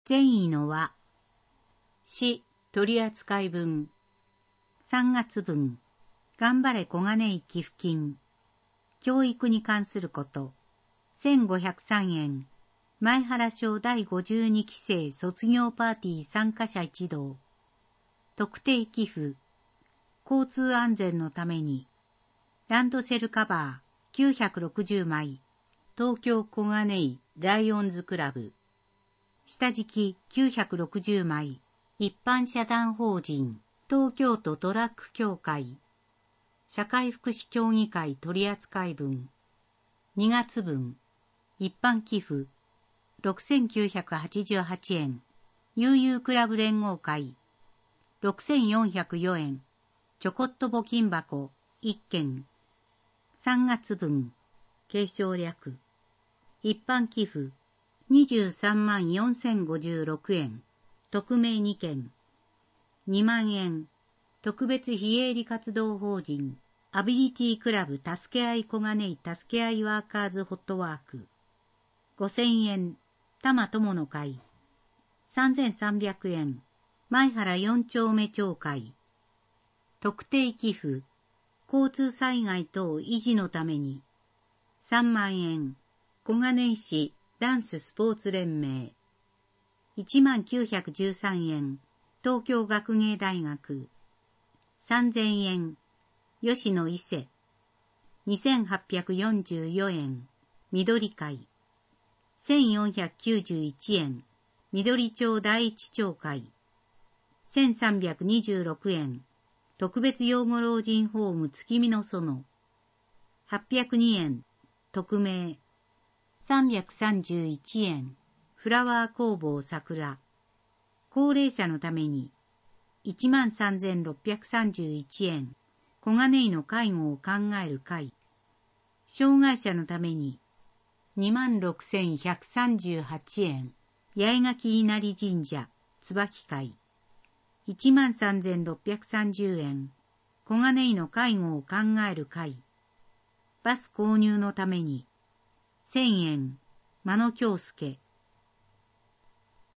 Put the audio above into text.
善意の輪。市取扱分。3月分。頑張れ小金井寄付金。教育に関すること。1503円。前原小第52期生卒業パーティー参加者一同。特定寄付。交通安全のために。ランドセルカバー960枚。東京小金井ライオンズクラブ。下敷き960枚。一般社団法人東京都トラック協会。社会福祉協議会取扱分。2月分。一般寄付。6988円。悠々クラブ連合会。6404円。ちょこっと募金箱1件。3月分。継承略。一般寄付。234056円。匿名2件。2万円。特別非営利活動法人アビリティクラブ助け合い小金井助け合いワーカーズホットワーク。5000円。多摩友の会。3300円。前原4丁目町会。特定寄付。交通災害等維持のために。3万円。小金井市ダンススポーツ連盟。10913円。東京学芸大学。3000円。吉野伊勢。2844円。緑会。1491円。緑町第一町会。1326円。特別養護老人ホーム月見の園。802円。匿名。331円。フラワー工房桜。高齢者のために。13,631円。小金井の介護を考える会。障害者のために。26,138円。八重垣稲荷神社、椿会。13,630円。小金井の介護を考える会。バス購入のために。1000円。間野京介。